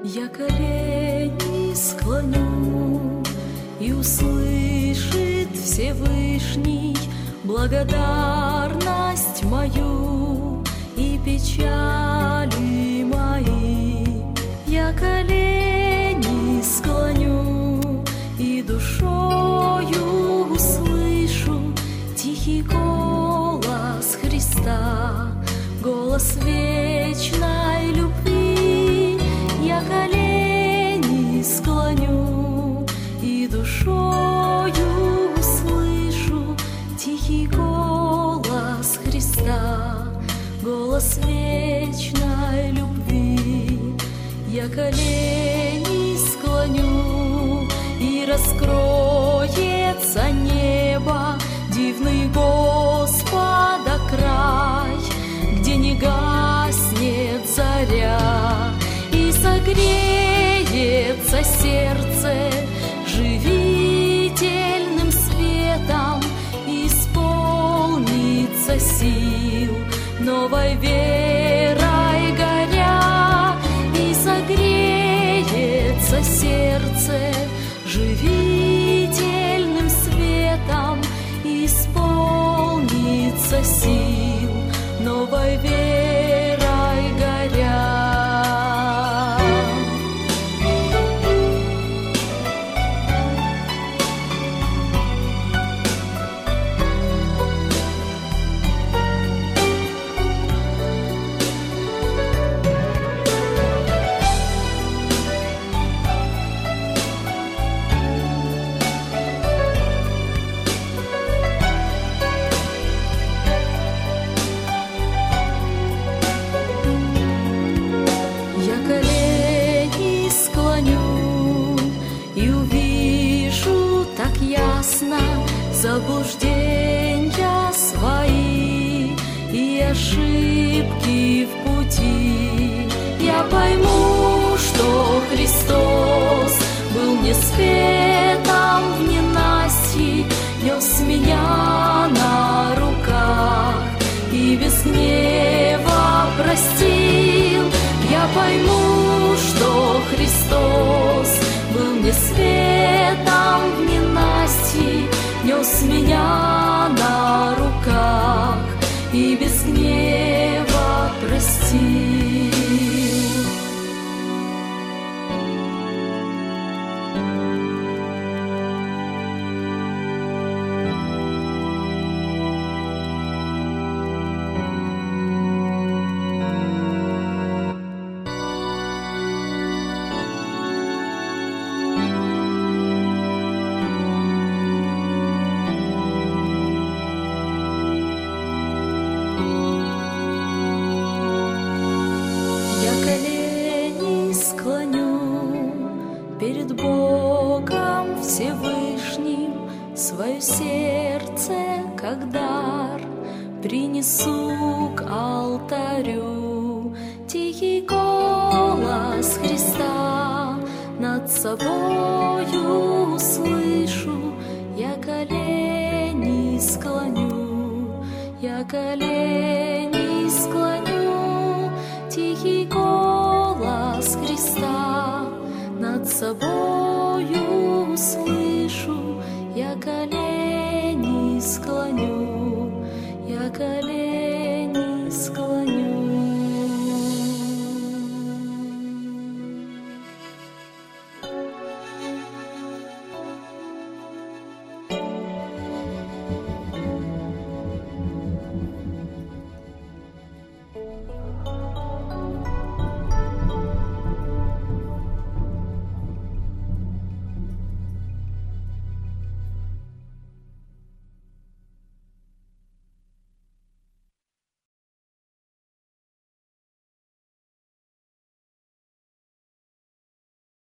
Я колени склоню, и услышит Всевышний благодарность мою и печали мои. Я колени склоню, и душою услышу тихий голос Христа, голос вечной любви. Я колени склоню, и душою услышу тихий голос Христа, голос вечной любви. Я колени склоню, и раскроется небо, дивный Господа край, где не гаснет заря, и согреется сердце живительным светом, и исполнится сил новой верой горя, и согреется сердце живительным светом, и исполнится сил новой верой горя. Заблуждения свои и ошибки в пути. Я пойму, что Христос был мне светом в ненастье, нес меня на руках и без гнева простил. Я пойму, что Христос был мне светом в ненастье, нес меня на руках и без гнева простил. Перед Богом Всевышним свое сердце, как дар, принесу к алтарю. Тихий голос Христа над собою услышу. Я колени склоню, я колени склоню. Тихий голос Христа над собою услышу. Я колени склоню, я колени